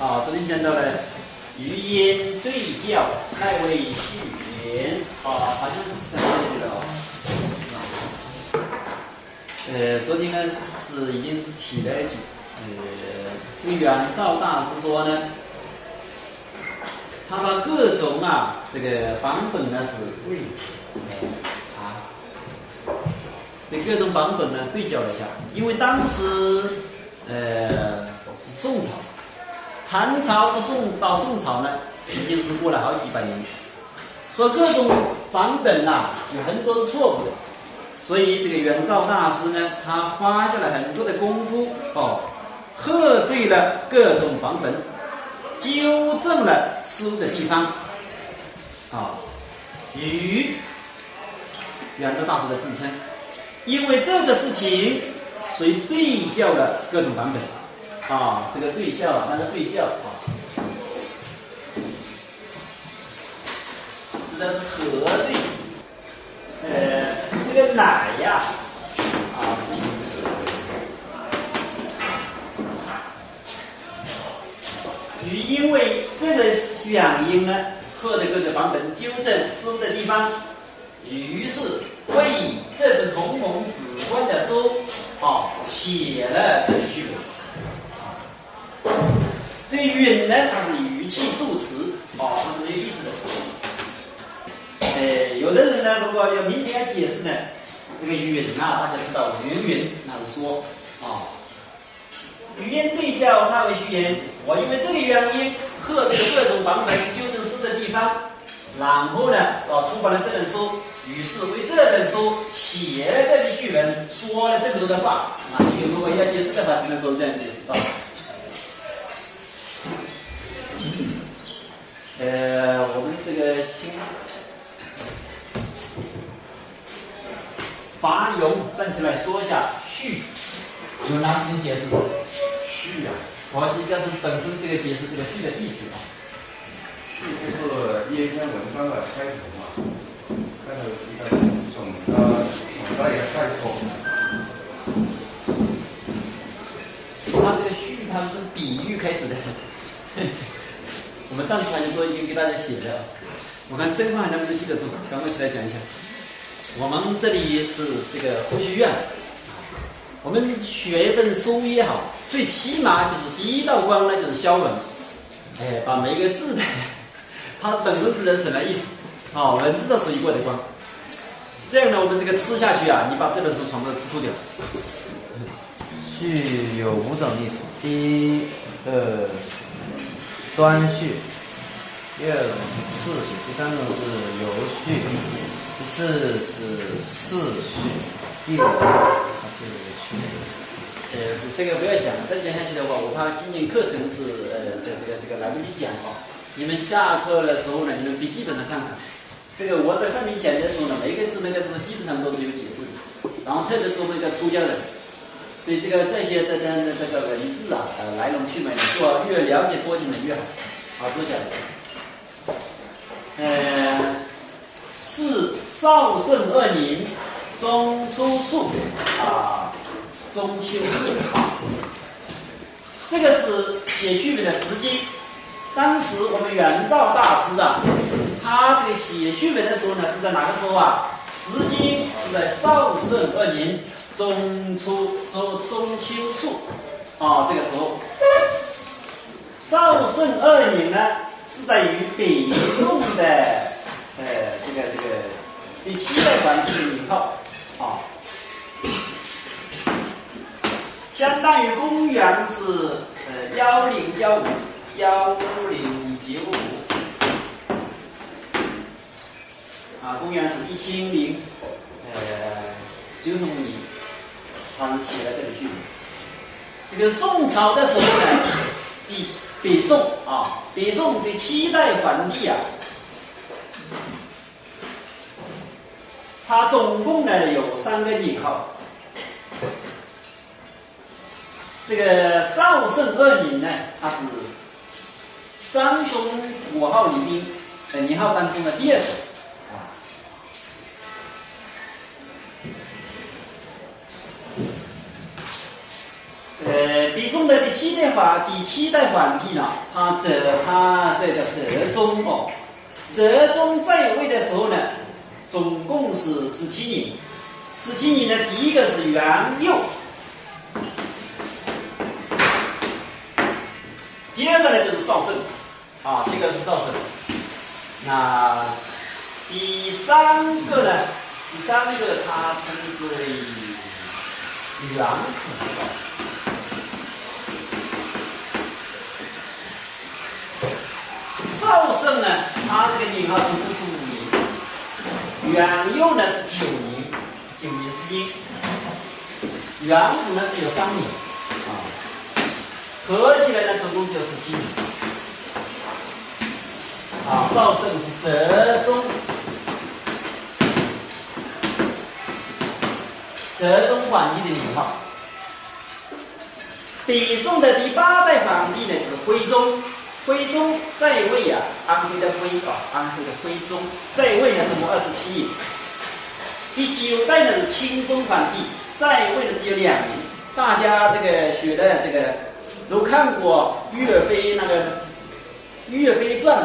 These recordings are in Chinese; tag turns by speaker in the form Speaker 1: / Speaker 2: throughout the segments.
Speaker 1: 昨天讲到了余音对教，赖为序言。好像是上面的昨天呢是已经提了一句，这个远照大师说呢，他把各种这个版本呢是对各种版本呢对照了一下，因为当时是宋朝，唐朝到宋朝呢已经是过了好几百年，所以各种版本有很多是错误的，所以这个圆照大师呢，他花下了很多的功夫核对了各种版本，纠正了失误的地方与圆照大师的自称，因为这个事情，所以对照了各种版本这个对照那是对照指的是核对。这个乃是语式，因为这个原因呢，核对各个版本，纠正失误的地方，于是为这本同盟指观的书写了这个序文。这个允呢，它是语气助词它是没有意思的。有的人呢，如果要明显解释呢，这个允大家知道允那是说语言对照那为序言，我因为这个原因核对各种版本，纠正失的地方，然后呢出版了这本书，于是为这本书写了这篇序文，说了这么多的话你如果要解释的话，只能说这样解释我们这个新法勇站起来说一下序有哪几种解释？
Speaker 2: 序
Speaker 1: 我记得是本身这个解释这个序的意思
Speaker 2: 序就是一篇文章的开头嘛，开头是一个总的一个概括。
Speaker 1: 它这个序它是从比喻开始的。我们上次还说已经给大家写了，我看真话能不能记得住，赶快起来讲一下。我们这里是这个佛学院，我们学一本书也好，最起码就是第一道光呢就是消文，把每一个字的它本身指的是什么意思文字上是一过的光，这样呢我们这个吃下去你把这本书全部都吃透掉。
Speaker 3: 序有5种意思，第一端序，第2种是次序，第3种是游序，第4是次序，第5它就是序的意思。
Speaker 1: 这个不要讲，再讲下去的话，我怕今年课程是这个来不及讲你们下课的时候呢，你们笔记本上看看。这个我在上面讲的时候呢，每个字基本上都是有解释的。然后特别是我们这个出家人，对这些的这个文字来龙去脉呢，做越了解多点的越好。多讲。是少圣2年，中初数中秋数这个是写序文的时间。当时我们圆照大师他这个写序文的时候呢，是在哪个时候时间是在少圣2年中秋数这个时候。少圣2年呢，是在于北宋的这个第7代皇帝的年号相当于公元是1095公元是1095年，他写了这个序文。这个宋朝的时候呢，北宋第7代皇帝他总共呢有3个年号。这个少圣2年呢，它是3种5号里边年号当中的第2种北宋的第七代皇帝呢，他这叫哲宗哦。哲宗在位的时候呢，总共是17年。17年呢，第一个是元佑，第二个呢就是绍圣，啊，这个是绍圣。那第三个他称之为元始。绍圣呢，他这个年号总共是5年，元佑呢是9年时间，元辅呢只有3年，啊，合起来呢总共就17年，啊，绍圣是哲宗皇帝的年号。北宋的第8代皇帝呢就是徽宗。徽宗在位啊，安徽的徽宗在位呢，总共27年。第9代呢是钦宗皇帝，在位呢只有2年。大家这个学的这个都看过岳飞那个《岳飞传》，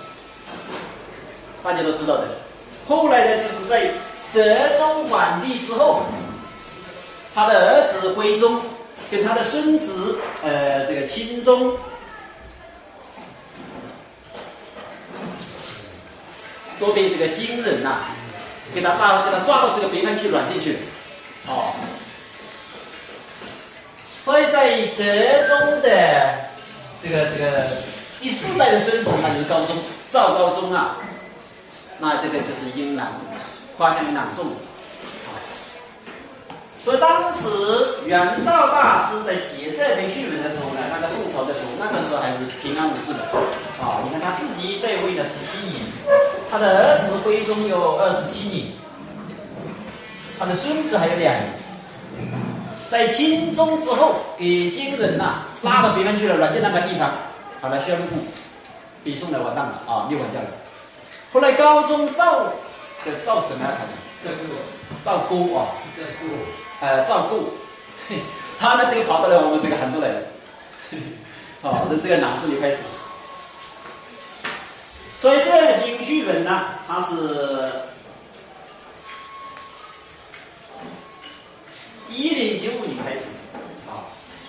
Speaker 1: 大家都知道的。后来呢，就是在哲宗皇帝之后，他的儿子徽宗跟他的孙子这个钦宗。都被这个金人呐、给他抓到这个北方去软禁去了，哦，所以在哲宗的这个第4代的孙子，那就是高宗赵高宗啊，那这个就是英朗花香朗诵，所以当时元照大师在写这篇序文的时候呢，那个宋朝的时候，那个时候还是平安无事的，啊，你看他自己在位了17年。他的儿子徽宗有27年，他的孙子还有2年。在钦宗之后，给金人呐、拉到北方去了，软禁那个地方，好了，宣布北宋的完蛋了啊，灭亡掉了。后来高宗赵什么？赵构啊，赵构，他呢这个跑到了我们这个杭州来了，好，从这个南宋就开始。所以这篇序文呢，它是1095年开始啊。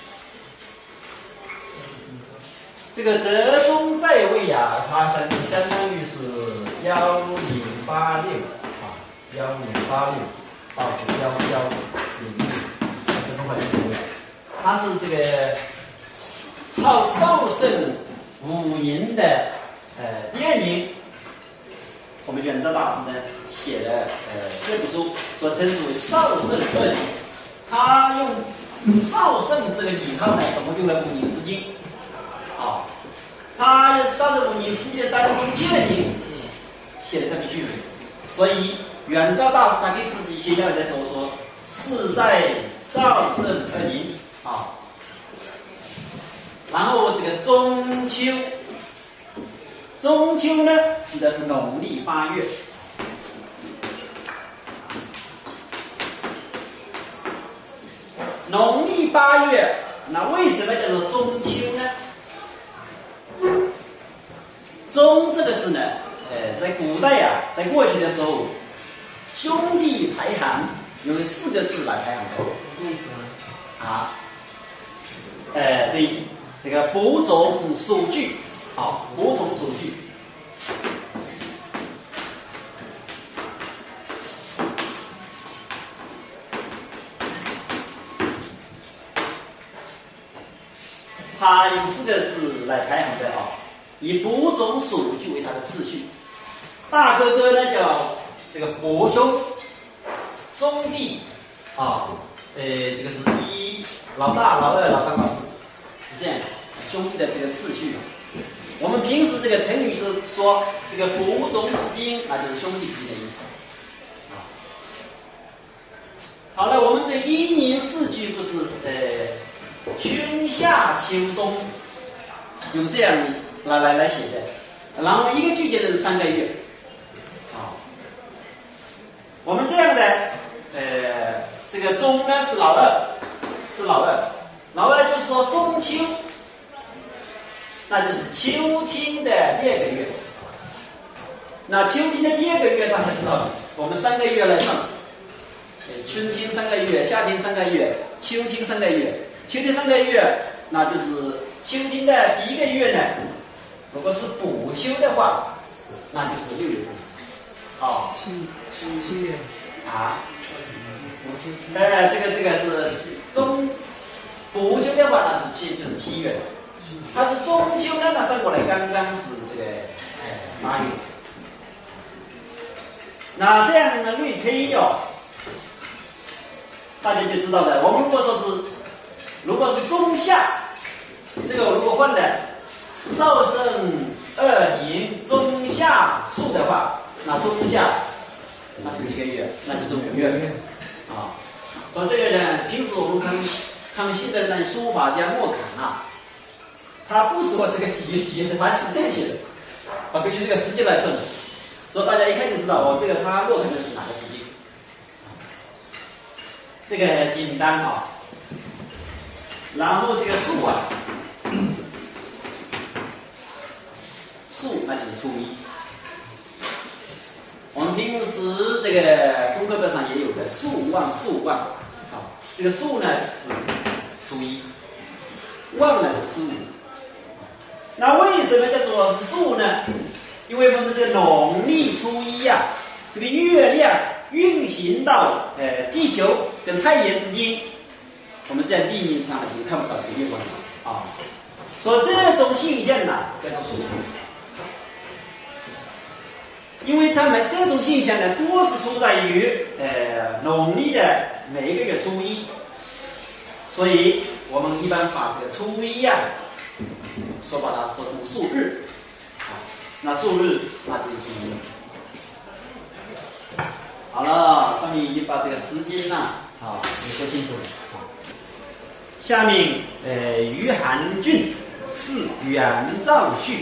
Speaker 1: 这个哲宗在位啊，他相当于是1086啊，1086到1106，这种反正在位，他是这个号绍圣5年的。第2年，我们元照大师呢写了这部书，所称之为绍圣2年。他用绍圣这个年号呢，总共用了5年时间。啊，他绍圣5年时间当中第2年写的这篇序文，所以元照大师他给自己写下来的时候说是在绍圣2年啊。然后这个中秋呢，指的是农历8月。农历8月，那为什么叫做中秋呢？中这个字呢，在古代啊，在过去的时候，兄弟排行用4个字来排行的。啊，对，这个伯仲数据。好，伯仲数据。它用4个字来排行的啊，以伯仲数据为它的次序。大哥哥呢叫这个伯兄，中弟啊，这个是1老大、老二、老3、老4，是这样兄弟的这个次序。我们平时这个成语是说这个伯仲之间，那就是兄弟之间的意思。好了，我们这1年4季不是春夏秋冬，用这样来写的，然后一个季节是3个月。好，我们这样的这个中呢是老二， 然后就是说中秋，那就是秋天的第2个月。那秋天的第2个月，大家知道，我们3个月来算，春天3个月，夏天3个月，秋天3个月。秋天3个月，那就是秋天的第1个月呢。如果是补秋的话，那就是6月份。哦，
Speaker 3: 七月
Speaker 1: 啊，这个是补秋的话，那是就是7月。它是中秋呢，那算过来刚刚是这个8月。那这样的类推大家就知道了。我们如果是中夏，这个如果换了少生2寅中夏数的话，那中夏那是几个月？那就是5月啊。所以这个呢，平时我们康熙的那书法家莫侃啊，他不说这个几月的，他是这些的，根据这个时间来算的。所以大家一看就知道这个他落看的是哪个时间。这个简单啊。然后这个数啊，数那就是初一。我们平时这个功课本上也有的数望，这个数呢是初一，望呢是15。那为什么叫做是数呢？因为我们这个农历初一这个月亮运行到地球跟太阳之间，我们在地面上就看不到这个月光啊。所以这种现象呢叫做数。因为它们这种现象呢，多是出在于农历的每一个月初一，所以我们一般把这个初一把它说成数日，那数日那就是初一。好了，上面已经把这个时间给说清楚了。下面于韩郡是元兆序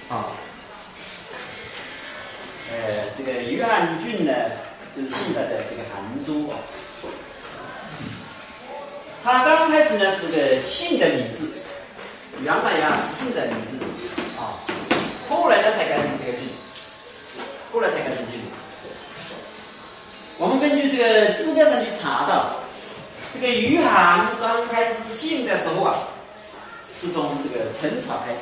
Speaker 1: 这个于汉郡呢，就是现在的这个韩州它刚开始呢是个姓的名字，原来是姓的名字后来呢才改成这个郡，我们根据这个资料上去查到，这个于韩刚开始姓的时候是从这个陈朝开始。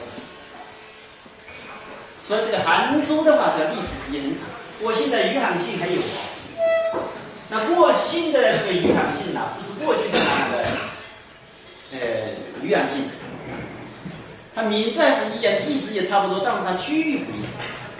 Speaker 1: 所以这个韩州的话，这个历史时间很长。过姓的余杭姓还有那过姓的这个余杭姓不是过去的那个余杭姓，它名字还是一样，地址也差不多，但是它区域不一样。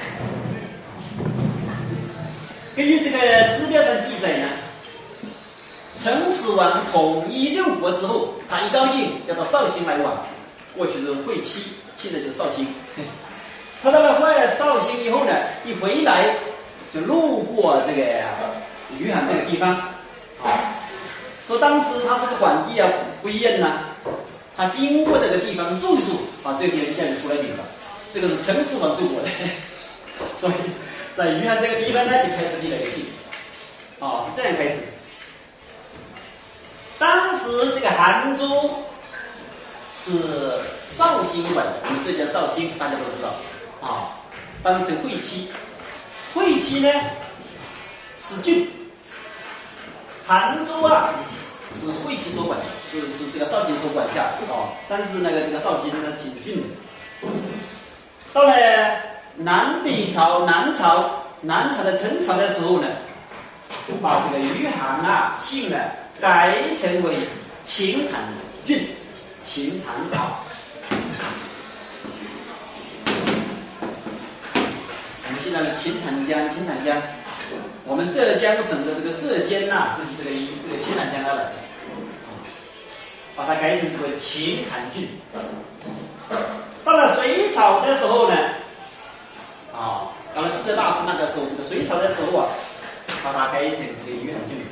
Speaker 1: 根据这个资料上记载呢，陈始皇统一6国之后，他一高兴要到绍兴来玩，过去是会期，现在就是绍兴。他到了绍兴以后呢，一回来就路过这个余杭这个地方说当时他这个皇帝不一样他经过这个地方住一住，这个地方现在就出来名了，这个是陈始皇住过的，所以在余杭这个地方呢就开始立了个姓是这样开始。当时这个杭州是绍兴管的，我们这叫绍兴，大家都知道当时这个会期呢是郡，杭州是会期所管的，是这个绍兴所管辖但是这个绍兴呢挺郡的。到了南朝的陈朝的时候呢，把这个余杭姓呢改成为秦潭郡，秦潭现在的秦潭江，我们浙江省的这个浙江就是这个秦潭江来的，把它改成这个秦潭郡。到了隋朝的时候呢，到了至德大师那个时候，这个隋朝的时候把它改成这个余杭郡。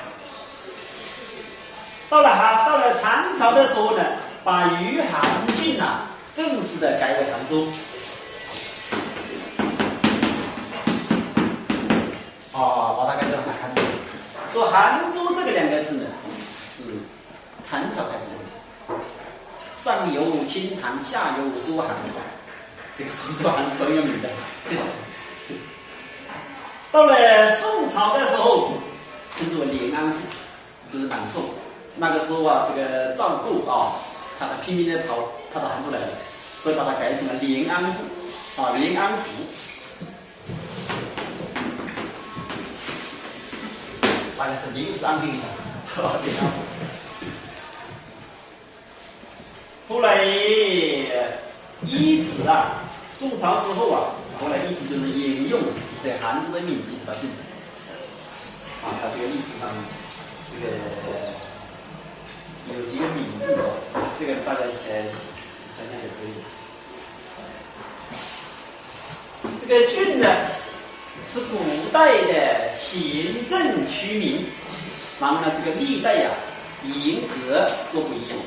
Speaker 1: 到了唐朝的时候呢，把余杭郡正式的改为杭州。把它改成杭州。说杭州这个2个字呢，是唐朝开始的。 上有清谈，下有书函，这个书函是很有名的。到了宋朝的时候，称之为连安府，就是南宋。那个时候啊，这个赵构啊，他拼命的跑到杭州来了，所以把它改成了连安府啊，连安府。大概是临时安定一下，连安府。后来一直啊，宋朝之后啊，后来一直就是沿用这杭州的名字一直到现在。啊，它这个历史上这个有几个名字的，这个大家想想也可以。这个郡呢是古代的行政区名，然后呢，这个历代呀沿革都不一样。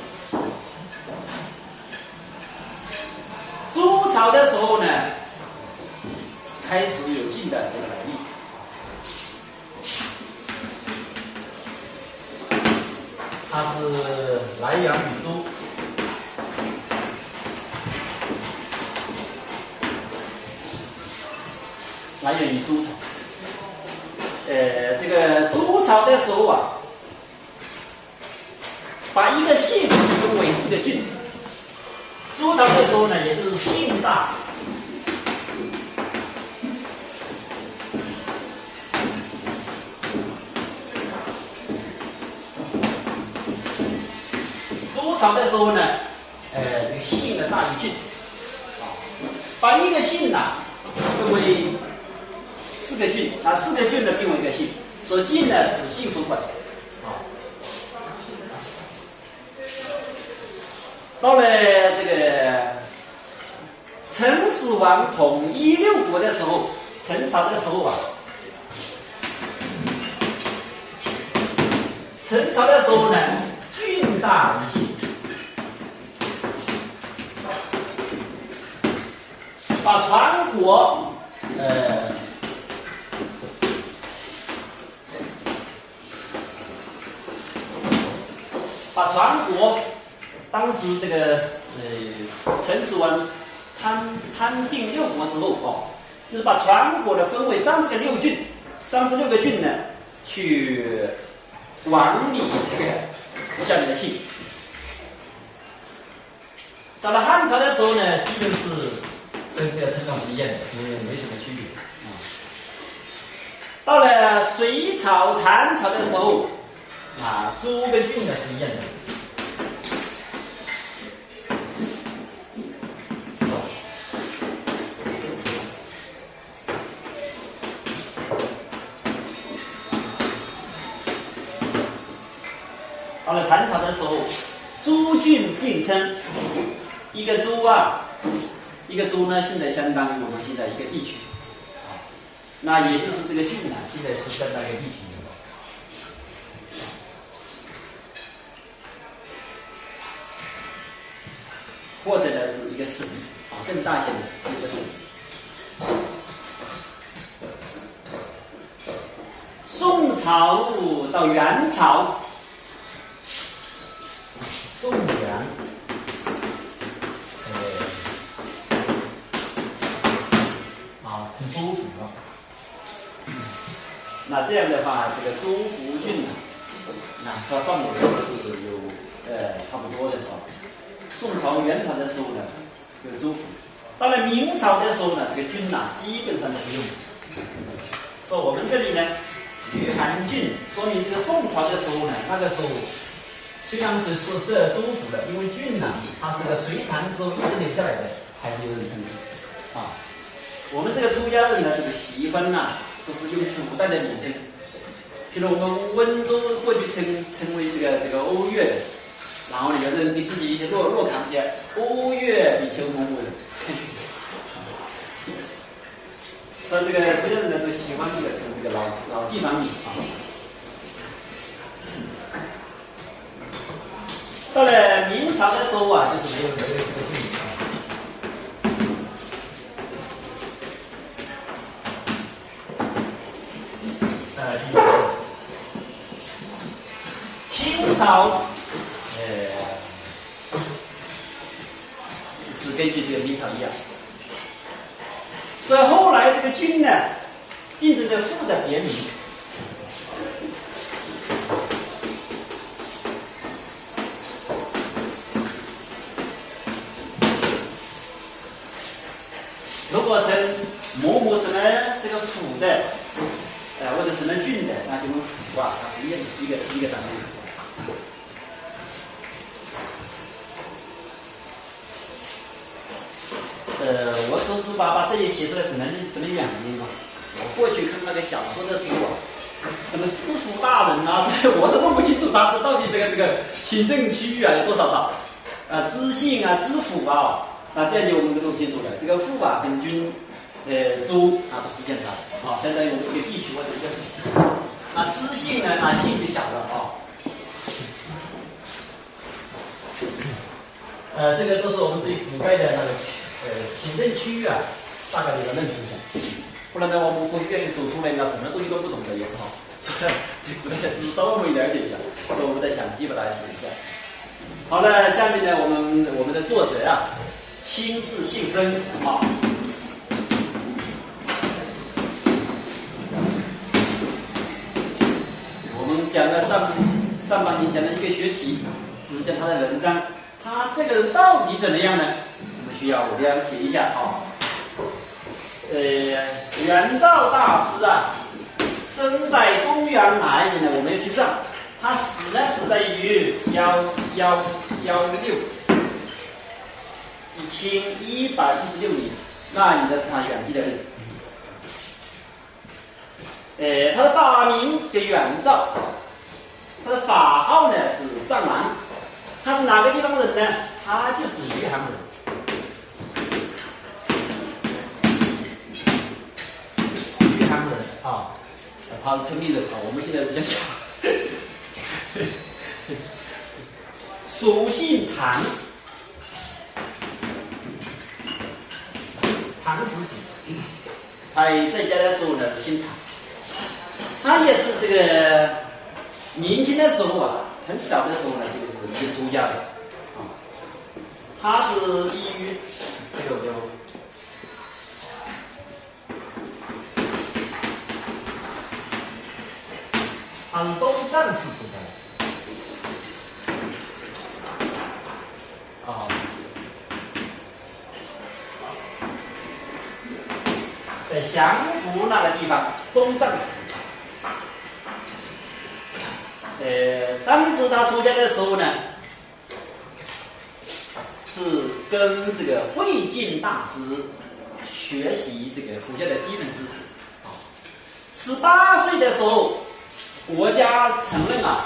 Speaker 1: 周朝的时候呢，开始有晋的这个来历。
Speaker 3: 它是莱阳与周，
Speaker 1: 来源于周朝。这个周朝的时候啊，把一个县分为4个郡。周朝的时候呢，也就是县大。周朝的时候呢，这个县呢大于郡，把一个县呐分为4个郡，啊4个郡呢并为一个县，所以郡呢是县所管。到了这个陈始皇统一6国的时候，陈朝的时候啊，陈朝的时候呢，郡大于县，把全国当时这个陈始皇摊定6国之后哦，就是把全国的分为36郡，36个郡呢去管理这个下面的县。到了汉朝的时候呢，基本是跟这个称号是一样的，没什么区别。到了隋朝、唐朝的时候，啊，州跟郡呢是一样的。到了唐朝的时候，州郡并称，一个州啊，一个州呢，现在相当于我们现在一个地区，那也就是这个郡呢，现在是相当于一个地区。或者呢是一个省啊，更大一些的是一个省。宋朝到元朝，
Speaker 3: 宋元，成州府了。
Speaker 1: 那这样的话，这个州府郡呢，那它范围是有差不多的啊。宋朝、元朝的时候呢，有州府；到了明朝的时候呢，这个郡呐，基本上都不用。说我们这里呢，余杭郡，说明这个宋朝的时候呢，那个时候虽然是说是州府的，因为郡呐，它是个隋唐之后一直留下来的，还是有人称的啊。我们这个出家人的这个习惯呐，都是用古代的名称，譬如我们温州过去称为这个瓯越的。然后呢，有人给自己若干篇瓯越比丘蒙古人，所以这个出家人呢都喜欢这个称这个老地方名啊。到了明朝的时候啊，就是没有这个郡名啊。清朝。 根据这个明朝一样。所以后来这个军呢，印证着父的别名。如果称某某什么这个府的，或者什么郡的，那就用府啊，它是一个单位。我说是把这些写出来什么原因啊？我过去看那个小说的时候啊，什么知府大人啊，我都弄不清楚他到底这个行政区域啊有多少道啊，知县啊、知府啊，那这样就我们都弄清楚了。这个府啊跟军、州啊都是一样的啊，相当于一个地区或者一个省。那知县呢，那县就小了啊。这个都是我们对古代的那个行政区域啊，大概的一个认识一下。不然呢，我们国学院走出来，那什么东西都不懂的也不好。所以对古代的知识稍微了解一下，所以我们再详细把它写一下。好了，下面呢，我们的作者啊，亲自现身啊。我们讲了上半年讲了一个学期，只是讲他的文章，他这个人到底怎么样呢？我们需要了解一下啊。元照大师啊，生在公元哪一年呢？我没有去算。他死呢是在于1116年，那应该是他远帝的日子。他的法名叫元照，他的法号呢是藏南。他是哪个地方人呢？他就是余杭人。余杭人啊，他是城里人啊。我们现在是想想，属姓唐，唐史子。他在家的时候呢，姓唐。他也是这个年轻的时候啊，很小的时候呢，就是已经出家了啊。他是依于这个他是东藏氏出家的啊。在降伏那个地方，东藏氏。当时他出家的时候呢，是跟这个慧净大师学习这个佛教的基本知识。18岁的时候，国家承认了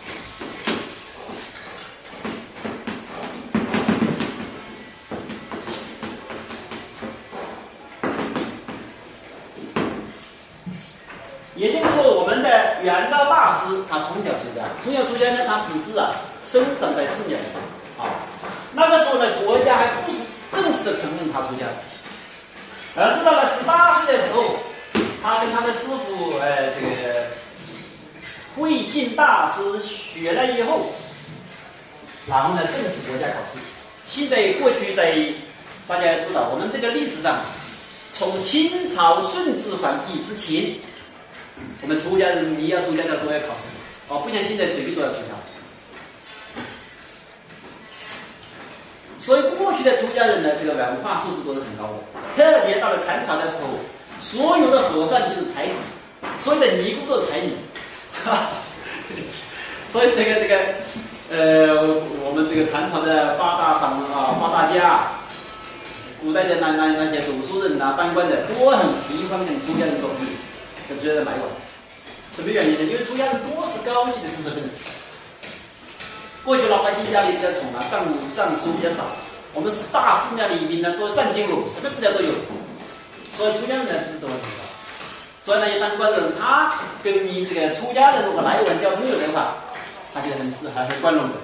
Speaker 1: 也就是说，我们的元照大师他从小出家呢，他只是生长在寺庙里啊。那个时候呢，国家还不是正式的承认他出家，而是到了18岁的时候，他跟他的师傅这个慧净大师学了以后，然后呢正式国家考试。现在过去大家知道，我们这个历史上，从清朝顺治皇帝之前。我们出家人，你要出家的都要考试哦，不像现在随便都要出家。所以过去的出家人呢，这个文化素质都是很高的。特别到了唐朝的时候，所有的和尚就是才子，所有的尼姑都是才女。所以我们这个唐朝的八大家，古代的那些读书人当官的都很喜欢跟出家人做朋友。跟出家人来往，什么原因呢？因为出家人多是高级的知识分子。过去老百姓家里比较穷藏书比较少，我们是大寺庙里面呢都是藏经录，什么资料都有，所以出家人的知识都很高。所以呢，一当官人他跟你这个出家人如果来往交朋友的话，他就很光荣的。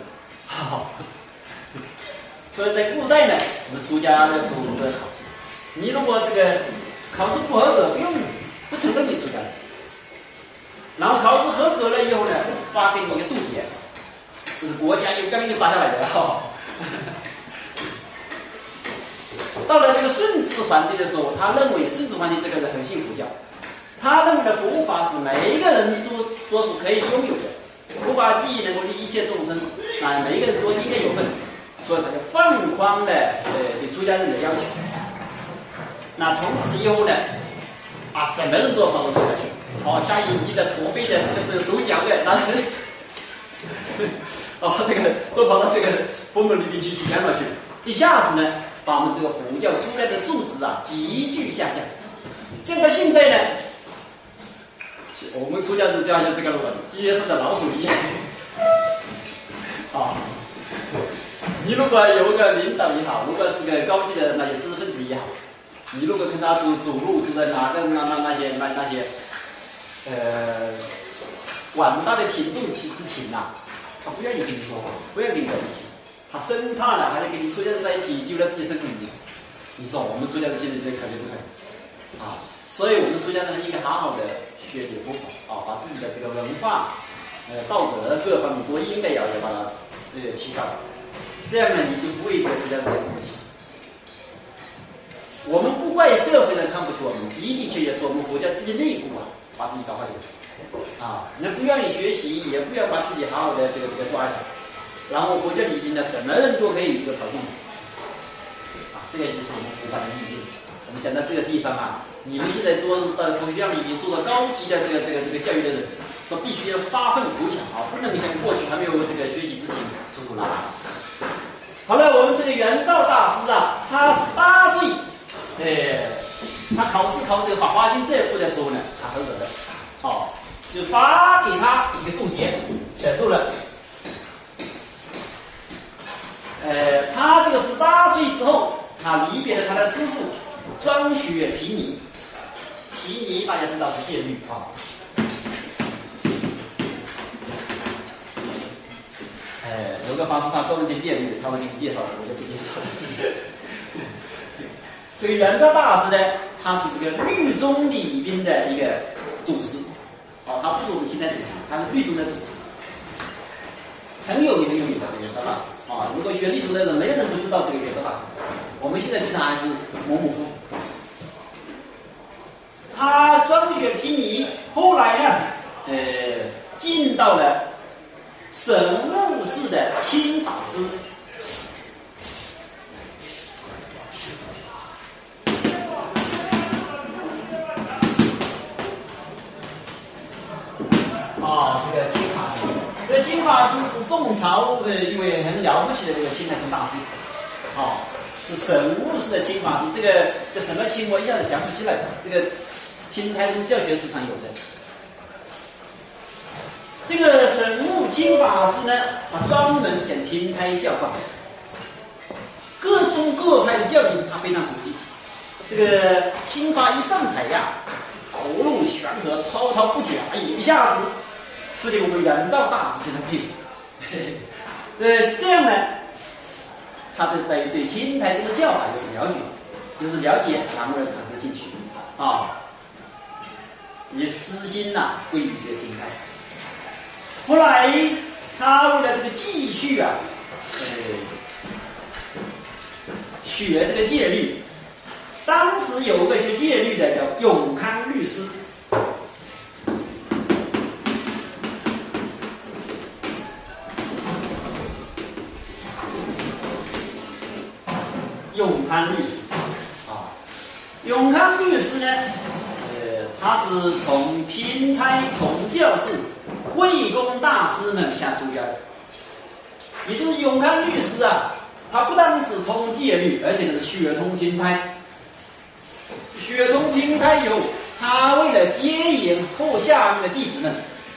Speaker 1: 所以在古代呢，我们出家的时候都要考试。你如果这个考试不合格，不承认你出家人，然后考试合格了以后呢，发给你一个度牒，这是国家有纲领发下来的到了这个顺治皇帝的时候，他认为顺治皇帝这个人很信佛教，他认为的佛法是每一个人都是可以拥有的，佛法既能够利一切众生，啊，每一个人都应该有份，所以他就放宽了对出家人的要求。那从此以后呢，啊，什么人都要跑到出家去，哦，下一级的驼背的这个抖脚的，那是，哦，这个都跑到这个佛门里面去讲了去，一下子呢，把我们这个佛教出来的素质啊急剧下降。结果现在呢，我们出家人就好像这个街上的老鼠一样，啊，你如果有个领导也好，如果是个高级的那些知识分子也好，你如果跟他走路走在哪个那些广大的听众之前呐，他不愿意跟你说话，不愿意跟你在一起，他生怕呢还得跟你出家人在一起丢了自己生命。你说我们出家人现在这可就不可以啊，所以我们出家人应该好好的学习佛法啊，把自己的这个文化、道德各方面都应该要把它提高，这样呢你就不会对出家人不客气。我们不怪社会人看不起我们，的的确确是我们佛教自己内部啊，把自己搞坏了啊，那不愿意学习，也不要把自己好好的这个抓起来，然后佛教里面的什么人都可以跑进来啊，这个就是我们佛法的意义。我们讲到这个地方啊，你们现在都是到从学校里面做到高级的这个教育的人，说必须要发奋图强啊，不能像过去还没有这个学习之前做出来。好了，我们这个圆照大师啊，他18岁。他考试考这个《法华经》这一部的时候呢，他合格了，哦，就发给他一个度牒，选度了。他这个18岁之后，他离别了他的师父庄学毗尼。毗尼大家知道是戒律啊。有个法师他专门讲戒律，他们给你介绍了，我就不介绍了。这个圆照大师呢，他是这个律宗里边的一个祖师，哦，他不是我们现在祖师，他是律宗的祖师，很有名的这个圆照大师啊。如果学律宗的人，没有人不知道这个圆照大师。我们现在对他还是模模糊糊。他庄学毗尼，后来呢，进到了神悟寺的清法师。这个清法师，这个清法师是宋朝的一位很了不起的这个清太宗大师，是神悟寺的清法师。这什么清我一下子想不起来，这个清太宗教学史上有的。这个神悟清法师呢，他专门讲天台教法，各宗各派的教理他非常熟悉。这个清法一上台呀，口若悬河，滔滔不绝，一下子是给我们圆照大师非常佩服。这样呢，他对天台宗的教法有所了解，然后呢产生兴趣啊，也私心归于这个天台。后来他为了这个继续学这个戒律，当时有个学戒律的叫永康律师。永康律师永康律师呢，他是从天台崇教寺慧公大师门下出家的，也就是永康律师啊，他不但是通戒律，而且是血通天台。血通天台以后，他为了接引后下面的弟子们，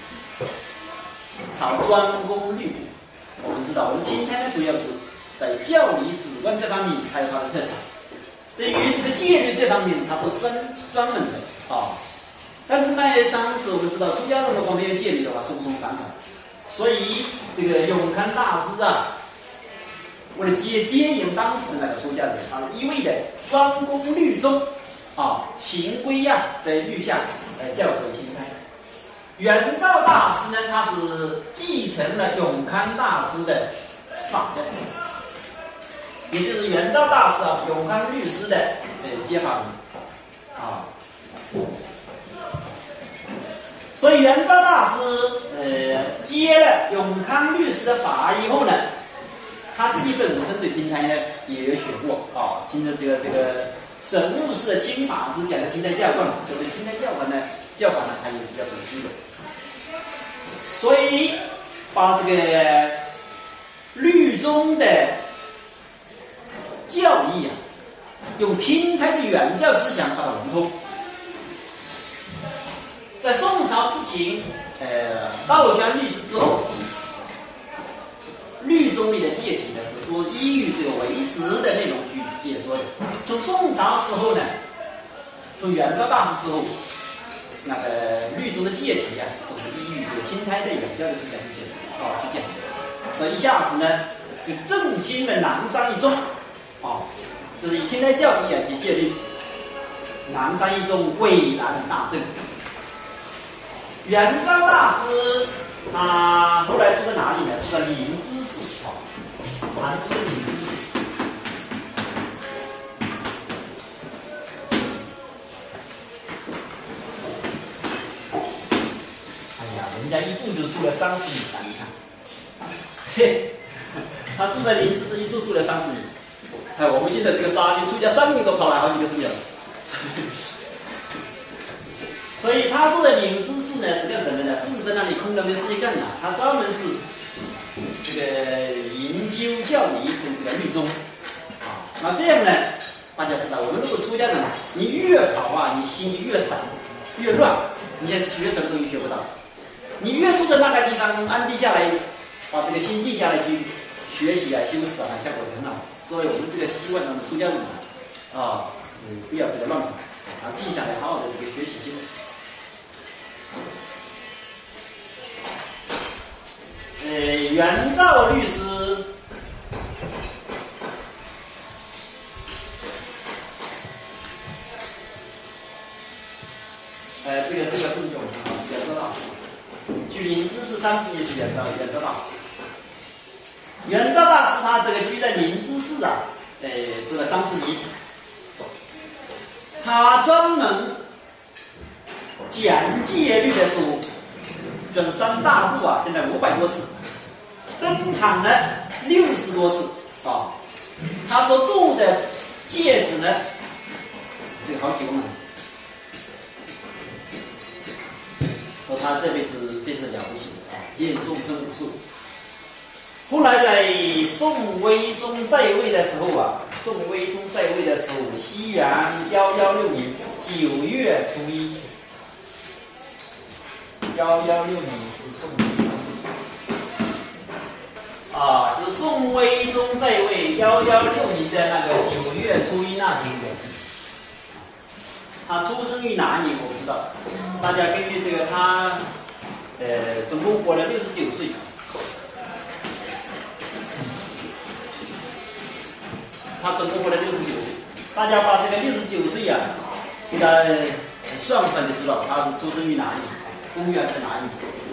Speaker 1: 他专攻律。我们知道，我们天台呢主要是在教理止观这方面还有它的特长，对于这个戒律这方面，它不是专门的但是呢，当时我们知道出家人的话没有戒律的话，松松散散，所以这个永康大师为了接引当时的那个出家人，他一味的专攻律宗行规在律下教诲心态。圆照大师呢，他是继承了永康大师的法的。 也就是元照大师永康律师的接法人啊。所以元照大师接了永康律师的法以后呢，他自己本身对钦差呢也有学过啊，听着这个神务室的钦法师讲的钦差教官，所以对钦差教官呢他也比较熟悉的，所以把这个律宗的教义用钦差的原教思想把它融通。在宋朝之前，道宣律师之后，律宗里的戒体呢，都依于这个唯识的内容去解说的。从宋朝之后呢，从元照大师之后，那个律宗的戒体都是依于这个钦差的原教的思想去讲，所以一下子呢，就振兴了南山一宗，这是以钦差教义及戒律，南山一宗蔚然大振。元照大师后来住在哪里呢？住在灵芝寺杭州的灵芝寺。人家一住就住了30年，你看，嘿，他住在灵芝寺一住了30年。我们现在这个沙弥出家3年都跑来好几个寺庙。所以他住的灵芝寺呢是干什么呢？不是在那里空着没事情干他专门是这个研究教理跟这个律宗那这样呢，大家知道，我们如果出家人，你越跑你心就越散越乱，你也学什么东西学不到。你越住在那个地方安定下来，把这个心静下来去学习修持效果很好。所以我们这个希望咱们出家人不要这个乱跑静下来好好的这个学习修持。元照律师这个更重要是元照大师，居灵芝寺30年是元照大师。元照大师他这个居在灵芝寺住了30年，他专门讲戒律的书，准3大部现在500多次，登堂了60多次他所度的戒指呢，这个好几万。说他这辈子非常了不起见众生无数。后来在宋徽宗在位的时候西元116年9月初1，116年是宋徽宗就是宋徽宗在位116年的那个9月初1那天的。他出生于哪年我不知道，大家根据这个他总共活了69岁。他总共活了69岁，大家把这个69岁给他算不算就知道他是出生于哪里，公元在哪里。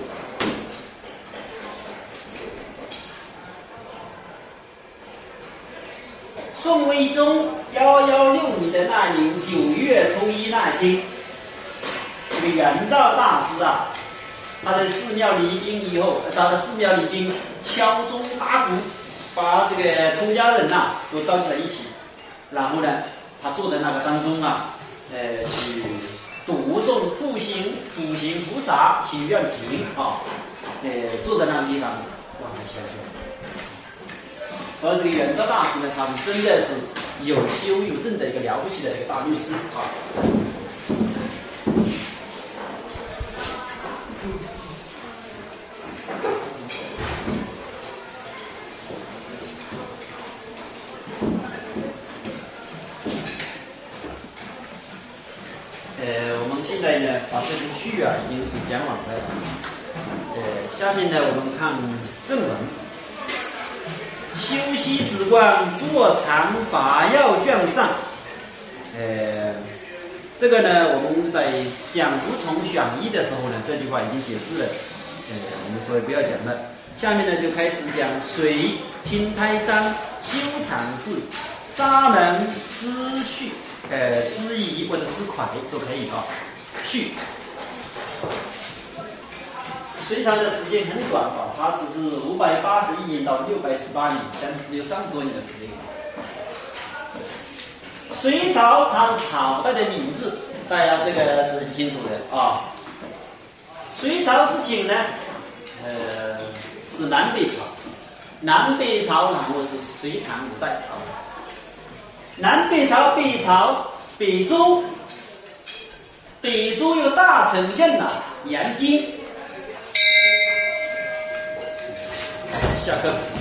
Speaker 1: 宋徽宗116年的那年9月初1那天，这个元照大师他在寺庙礼宾以后，他的寺庙礼宾敲钟打鼓，把这个出家人都召集在一起，然后呢，他坐在那个当中去读诵普行菩萨祈愿品坐在那个地方让他下去。所以这个元照大师呢，他是真的是有修有证的一个了不起的一个大律师我们现在呢，把这部序已经是讲完了。下面呢，我们看正文。修习止观坐禅法要卷上，这个呢，我们在讲无从选一的时候呢，这句话已经解释了，我们所以不要讲了。 下面呢就开始讲水听台山修禅寺沙门知序，知宜或者知蒯都可以啊。序。隋朝的时间很短啊，它只是581年到618年，但是只有30多年的时间。隋朝它是朝代的名字，大家这个是很清楚的啊。隋朝之前呢，是南北朝，南北朝然后是隋唐五代啊。南北朝、北朝、北周，北周有大丞相呐，杨坚。下课。